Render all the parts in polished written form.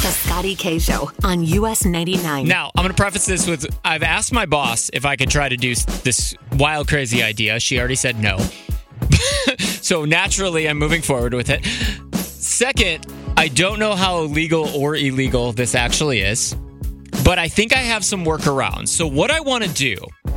The Scotty K Show on US 99. Now, I'm going to preface this with, I've asked my boss if I could try to do this wild, crazy idea. She already said no. So naturally, I'm moving forward with it. Second, I don't know how legal or illegal this actually is, but I think I have some workarounds. So what I want to do,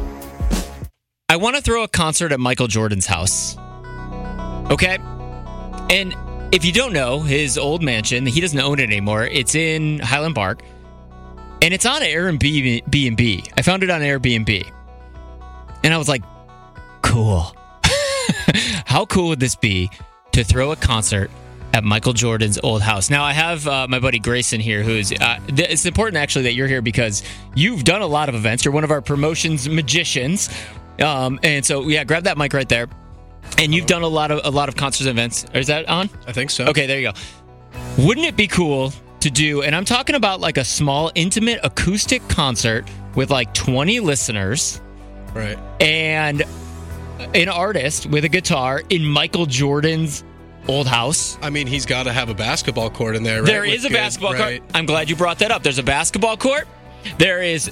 I want to throw a concert at Michael Jordan's house. Okay? And if you don't know, his old mansion, he doesn't own it anymore. It's in Highland Park. And it's on Airbnb. I found it on Airbnb. And I was like, cool. How cool would this be to throw a concert at Michael Jordan's old house? Now, I have my buddy Grayson here, who's... it's important, actually, that you're here because you've done a lot of events. You're one of our promotions magicians. And so, yeah, grab that mic right there. And you've done a lot of concerts and events. Is that on? I think so. Okay, there you go. Wouldn't it be cool to do, and I'm talking about like a small, intimate acoustic concert with like 20 listeners. Right. And an artist with a guitar in Michael Jordan's old house. I mean, he's got to have a basketball court in there, right? There is a basketball court. I'm glad you brought that up. There's a basketball court. There is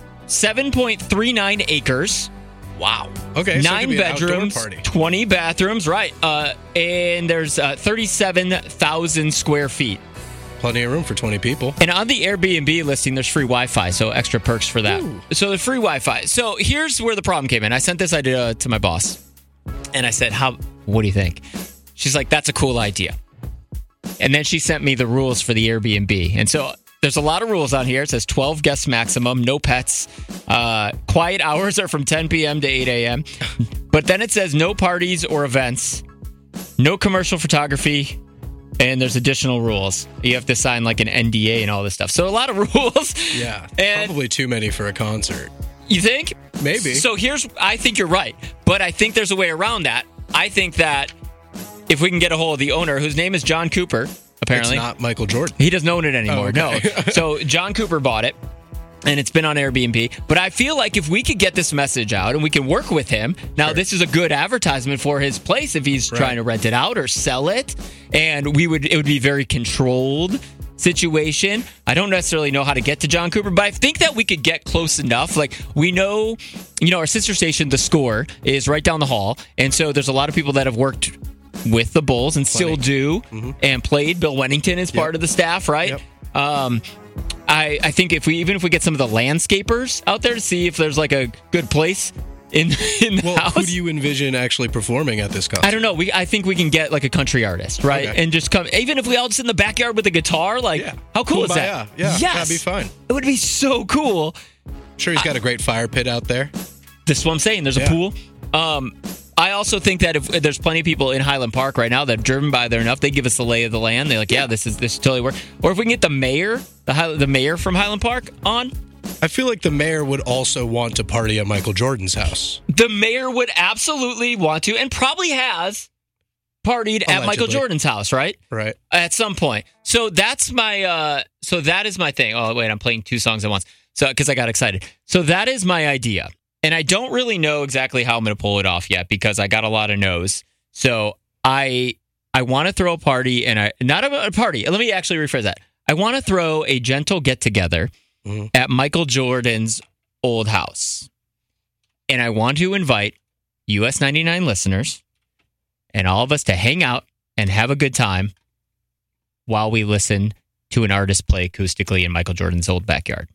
7.39 acres. Wow. Okay. 9 bedrooms, 20 bathrooms, right. And there's 37,000 square feet. Plenty of room for 20 people. And on the Airbnb listing, there's free Wi-Fi, so extra perks for that. Ooh. So the free Wi-Fi. So here's where the problem came in. I sent this idea to my boss, and I said, what do you think? She's like, that's a cool idea. And then she sent me the rules for the Airbnb. And so there's a lot of rules on here. It says 12 guests maximum, no pets. Quiet hours are from 10 p.m. to 8 a.m. But then it says no parties or events, no commercial photography, and there's additional rules. You have to sign like an NDA and all this stuff. So a lot of rules. Yeah, probably too many for a concert. You think? Maybe. So I think you're right. But I think there's a way around that. I think that if we can get a hold of the owner, whose name is John Cooper, apparently. It's not Michael Jordan. He doesn't own it anymore. Oh, okay. No. So John Cooper bought it, and it's been on Airbnb. But I feel like if we could get this message out and we can work with him, now This is a good advertisement for his place if he's trying to rent it out or sell it. And it would be very controlled situation. I don't necessarily know how to get to John Cooper, but I think that we could get close enough. Like, we know, our sister station, The Score, is right down the hall. And so there's a lot of people that have worked with the Bulls and still do and played. Bill Wennington is part of the staff, right? Yep. I think if we get some of the landscapers out there to see if there's like a good place in the house. Who do you envision actually performing at this concert? I don't know. I think we can get like a country artist, right? Okay. And just come, even if we all just in the backyard with a guitar, how cool is that? Yeah, yes. That'd be fun. It would be so cool. I'm sure he's got a great fire pit out there. This is what I'm saying. There's a pool. I also think that if there's plenty of people in Highland Park right now that have driven by there enough, they give us the lay of the land. They're like, this totally work. Or if we can get the mayor from Highland Park on. I feel like the mayor would also want to party at Michael Jordan's house. The mayor would absolutely want to, and probably has partied at Michael Jordan's house, right? Right. At some point. So that's my. So that is my thing. Oh wait, I'm playing 2 songs at once. So because I got excited. So that is my idea. And I don't really know exactly how I'm going to pull it off yet because I got a lot of no's. So I want to throw a party, and not a party. Let me actually rephrase that. I want to throw a gentle get-together at Michael Jordan's old house. And I want to invite US 99 listeners and all of us to hang out and have a good time while we listen to an artist play acoustically in Michael Jordan's old backyard.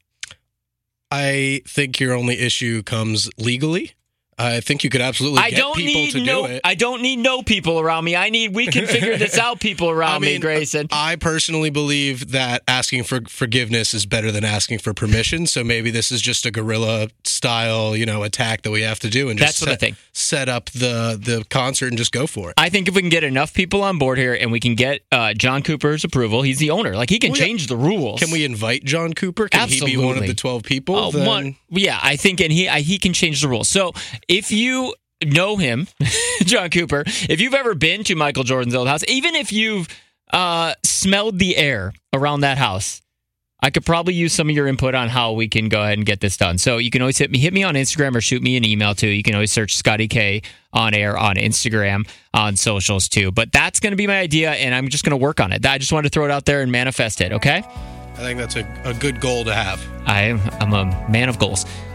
I think your only issue comes legally. I think you could absolutely get people to do it. I don't need no people around me. We can figure this out, people around me, Grayson. I personally believe that asking for forgiveness is better than asking for permission. So maybe this is just a guerrilla style, attack that we have to do and just set up the concert and just go for it. I think if we can get enough people on board here and we can get John Cooper's approval, he's the owner. Like, he can change the rules. Can we invite John Cooper? Can he be one of the 12 people? I think, and he can change the rules. So if you know him, John Cooper, if you've ever been to Michael Jordan's old house, even if you've smelled the air around that house, I could probably use some of your input on how we can go ahead and get this done. So you can always hit me on Instagram or shoot me an email too. You can always search Scotty K on air on Instagram, on socials too. But that's going to be my idea, and I'm just going to work on it. I just wanted to throw it out there and manifest it, okay? I think that's a good goal to have. I'm a man of goals.